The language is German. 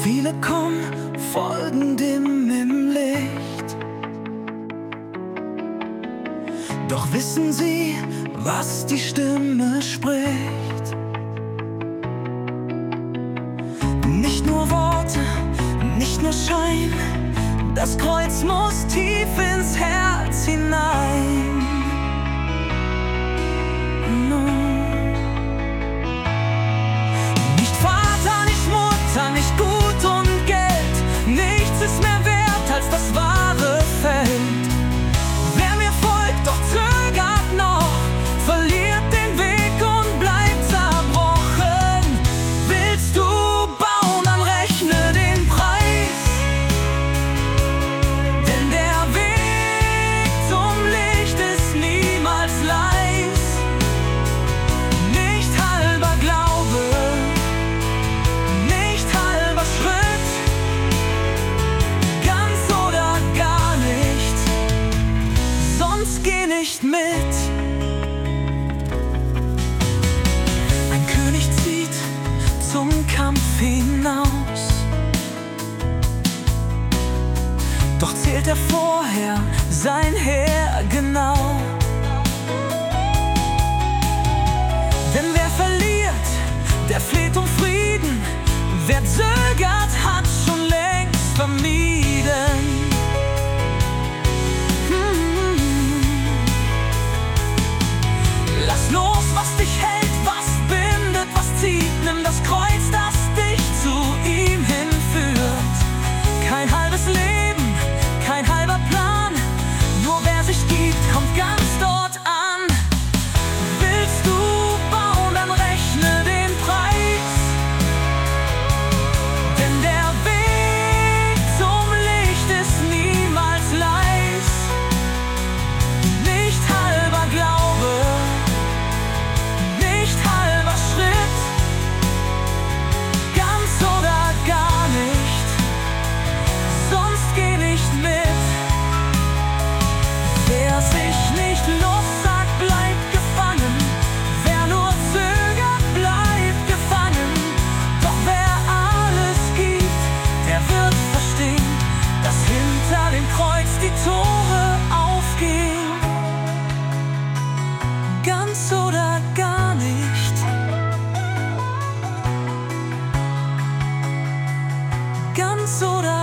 Viele kommen, folgen dem im Licht. Doch wissen sie, was die Stimme spricht? Nicht nur Worte, nicht nur Schein, das Kreuz muss tief ins Herz hinein. Nicht Vater, nicht Mutter, nicht Gut und Geld, nichts ist mehr wert als das wahre Feld. Wer mir folgt, doch zögert noch, verliert den Weg und bleibt zerbrochen. Willst du bauen, dann rechne den Preis, denn der Weg zum Licht ist niemals leis. Nicht halber Glaube, nicht halber Schritt, ganz oder gar nicht, sonst geh nicht mit. Ein König zieht zum Kampf hinaus, doch zählt er vorher sein Heer genau. Denn wer verliert, der fleht um Frieden, wer zögert, hat schon längst vermieden. Lass los, was dich hält, was bindet, was zieht. Nimm das Kreuz, das dich zu ihm hinführt. Kein halbes Leben, kein halber Plan, nur wer sich gibt, kommt ganz dort an. Willst du bauen, dann rechne den Preis, denn der Weg zum Licht ist niemals leis. Nicht halber Glaube, nicht halber Schritt, ganz oder gar nicht, sonst geh nicht mit. Wer sich nicht lossagt, bleibt gefangen, wer nur zögert, bleibt gefangen. Doch wer alles gibt, der wird verstehen, dass hinter dem Kreuz die Tore aufgehen. Ganz oder gar nicht, ganz oder